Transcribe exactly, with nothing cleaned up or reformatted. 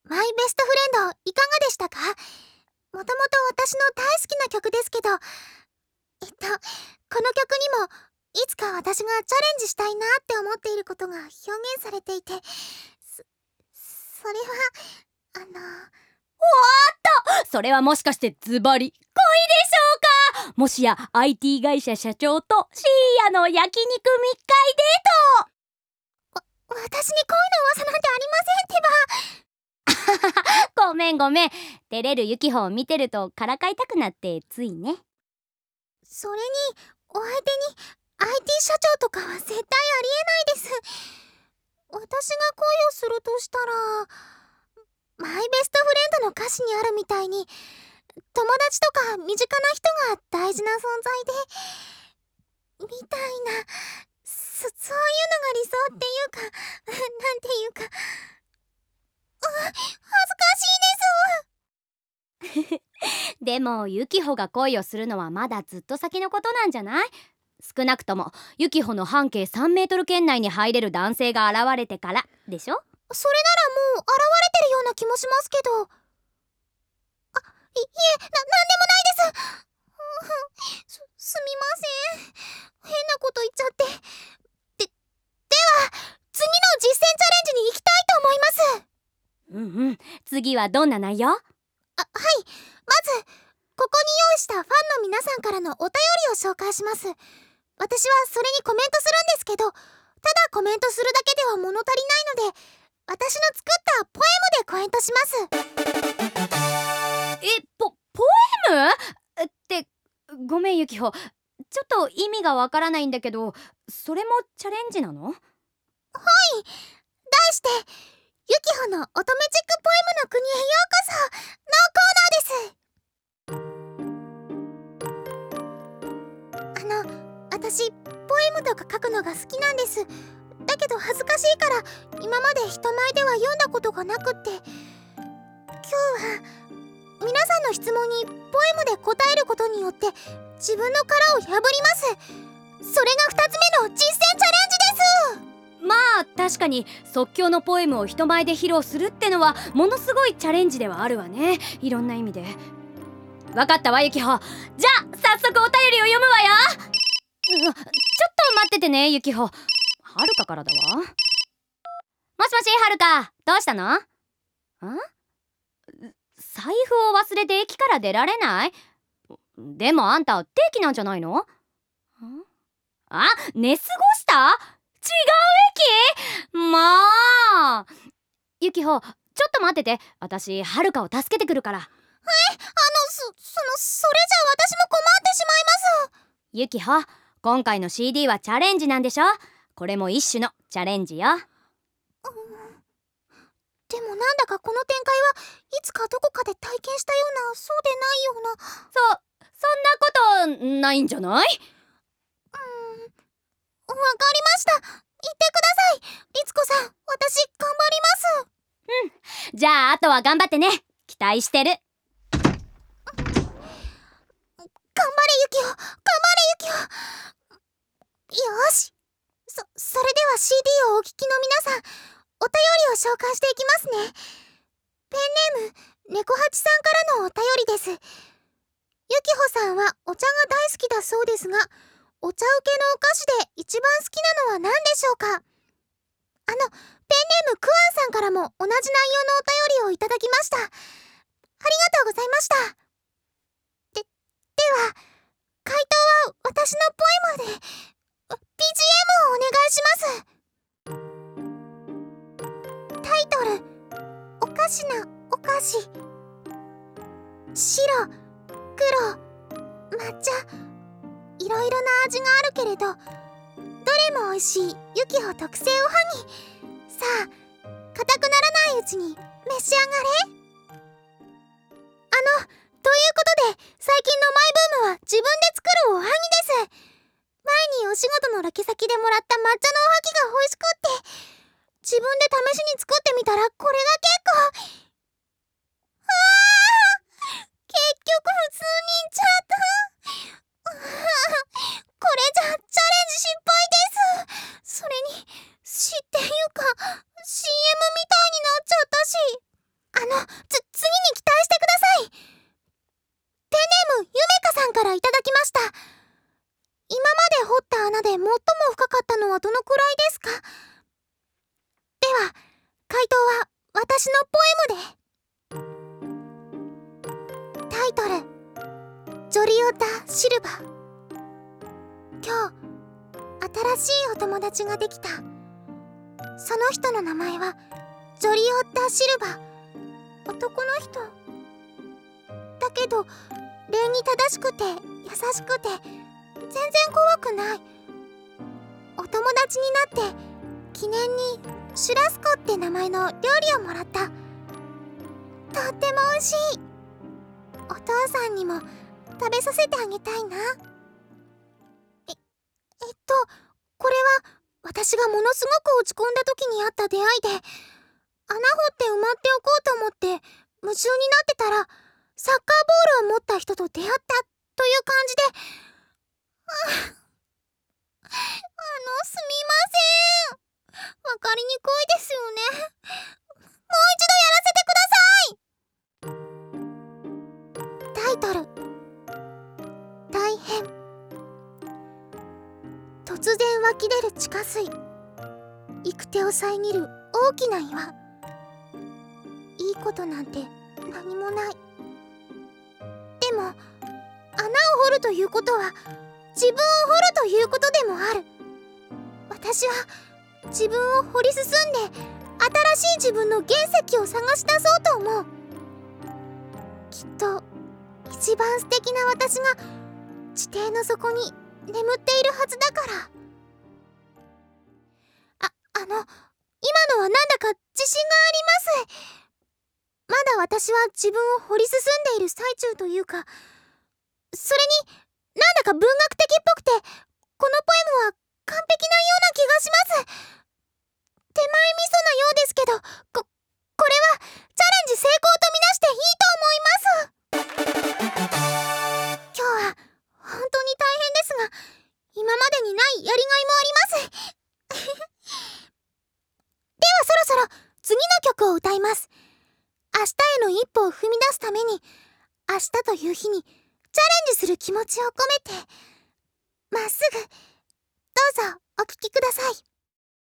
マイベストフレンドいかがでしたか？もともと私の大好きな曲ですけど、えっと、この曲にもいつか私がチャレンジしたいなって思っていることが表現されていて、そ、それは、あの、 おーっと、それはもしかしてズバリ恋でしょうか？もしや アイティー 会社社長とシーヤの焼肉密会デート。 私に恋の噂なんてありませんってばごめんごめん、照れるユキホを見てるとからかいたくなってついね。 それにお相手に アイティー 社長とかは絶対ありえないです。私が恋をするとしたら、マイベストフレンドの歌詞にあるみたいに友達とか身近な人が大事な存在でみたいな、そ、そういうのが理想っていうか、なんていうか、う恥ずかしいです。 でもユキホが恋をするのはまだずっと先のことなんじゃない？少なくともユキホの半径さんメートル圏内に入れる男性が現れてからでしょ？ それならもう現れてるような気もしますけど。あ、い、いえ、な、なんでもないです。す、すみません。変なこと言っちゃって。で、では、次の実践チャレンジに行きたいと思います。 うんうん、次はどんな内容？ あ、はい。まず、ここに用意したファンの皆さんからのお便りを紹介します。私はそれにコメントするんですけど、ただコメントするだけでは物足りないので、私の作ったポエムでコメントします。 え、ポ、ポエム？って、ごめんユキホ、ちょっと意味がわからないんだけど、それもチャレンジなの？はい。 題して、ユキホの乙女チックポエムの国へようこそのコーナーです。あの、私、ポエムとか書くのが好きなんです。だけど恥ずかしいから今まで人前では読んだことがなくって、今日は皆さんの質問にポエムで答えることによって自分の殻を破ります。それがふたつめの実践チャレンジです。 まあ確かに即興のポエムを人前で披露するってのはものすごいチャレンジではあるわね、いろんな意味で。わかったわユキホ、じゃあ早速お便りを読むわよ。うわ、ちょっと待っててねユキホ、はるかからだわ。もしもしはるか、どうしたの？ん？財布を忘れて駅から出られない？でもあんた定期なんじゃないの？ん？あ、寝過ごした？違う駅？まあユキホ、ちょっと待ってて、私はるかを助けてくるから。え、あの、 そ、その、それじゃ私も困ってしまいます。 ユキホ、今回の シーディー はチャレンジなんでしょ？これも一種のチャレンジよ。 うん、でもなんだかこの展開はいつかどこかで体験したような、そうでないような。 そ、そんなことないんじゃない？うーん、 わかりました。言ってください。律子さん、私頑張ります。 うん、じゃああとは頑張ってね。期待してる。 頑張れユキホ、頑張れユキホ。よし。そ、それでは シーディー をお聞きの皆さん、お便りを紹介していきますね。ペンネーム、猫八さんからのお便りです。ユキホさんはお茶が大好きだそうですが、お茶受けのお菓子で一番好きなのは何でしょうか？あの、ペンネームクアンさんからも同じ内容のお便りをいただきました。ありがとうございました。で、では、回答は私のポエムで、ビージーエム をお願いします。タイトル、おかしなお菓子。白、黒、抹茶、いろいろな味があるけれど、どれも美味しいユキホ特製おはぎ。さあ、硬くならないうちに召し上がれ。あの、ということで最近のマイブームは自分で作るおはぎです。前にお仕事のロケ先でもらった抹茶のおはぎが美味しくって、自分で試しに作ってみたらこれが結構、あー、結局普通にいっちゃった。これじゃチャレンジ失敗です。それに詩っていうか シーエム みたいになっちゃったし。あつ、次に期待してください。ペンネームゆめかさんからいただきました。今まで掘った穴で最も深かったのはどのくらいですか？では、回答は私のポエムで。タイトル、ジョリオタ・シルバ。今日新しいお友達ができた。その人の名前はジョリオタ・シルバ。男の人だけど礼儀正しくて優しくて全然怖くない。お友達になって記念にシュラスコって名前の料理をもらった。とっても美味しい。お父さんにも食べさせてあげたいな。え、えっとこれは私がものすごく落ち込んだ時にあった出会いで、穴掘って埋まっておこうと思って夢中になってたらサッカーボールを持った人と出会ったという感じで、あ、あのすみません。わかりにくいですよね。もう一度やらせてください。タイトル、大変。突然湧き出る地下水、行く手を遮る大きな岩。いいことなんて何もない。でも穴を掘るということは自分を掘るということでもある。私は自分を掘り進んで新しい自分の原石を探し出そうと思う。きっと一番素敵な私が地底の底に眠っているはずだから。あ、あの今のはなんだか自信があります。まだ私は自分を掘り進んでいる最中というか、それになんだか文学的っぽくて、このポエムは完璧なような気がします。手前味噌なようですけど、こ、これはチャレンジ成功とみなしていいと思います。今日は本当に大変ですが、今までにないやりがいもあります。ではそろそろ次の曲を歌います。明日への一歩を踏み出すために、明日という日にチャレンジする気持ちを込めて、まっすぐ、どうぞお聴きください。